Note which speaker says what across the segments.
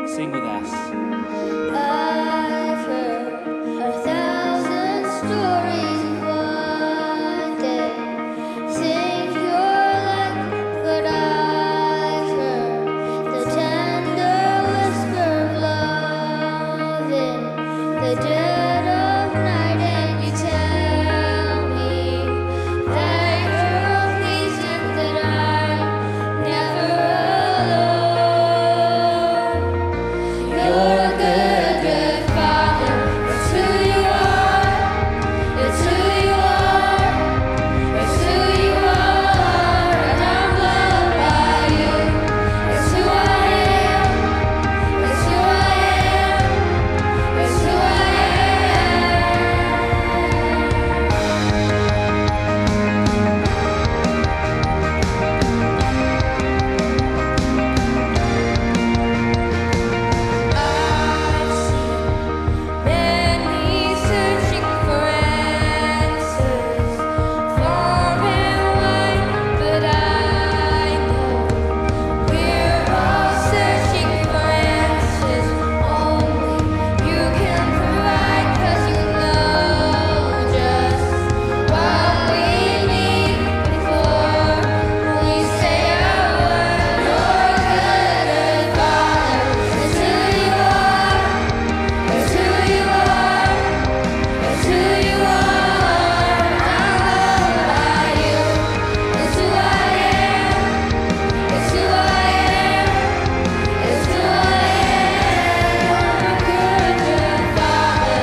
Speaker 1: Sing with us.
Speaker 2: I've heard 1,000 stories of what they think you're like, but I've heard the tender whisper of love in the dead of night, and you tell me that you're pleased and that I'm never alone. You're a good, good father. It's who you are. It's who you are. It's who you are. And I'm loved by you. It's who I am. It's who I am. It's who I I've seen many searching for answers far and wide, but I know we're all searching for answers only you can provide, 'cause you know just what we need before we say a word. You're a good father. It's who you are. It's who you are. It's who you are. I'm loved by you. It's who I am. It's who I am. It's who I am. You're a good, good father.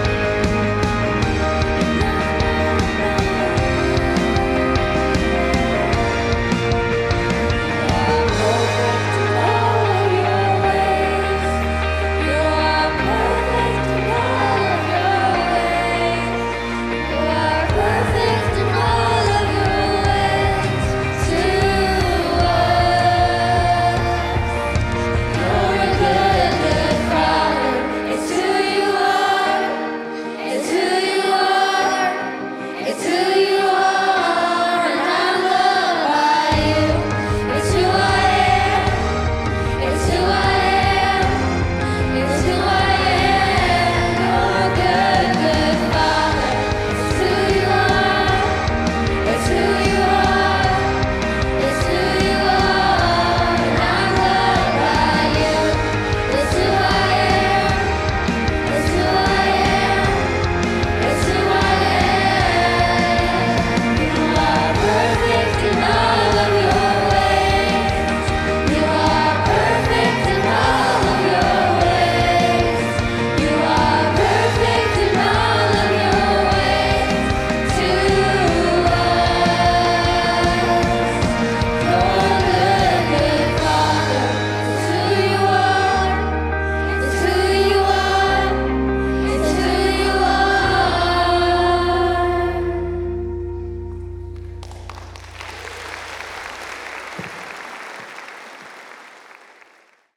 Speaker 2: You are perfect in all of your ways. You are perfect in all of your ways. You are perfect in all of your ways to us. You're a good, good father. It's who you are. It's who you are. It's who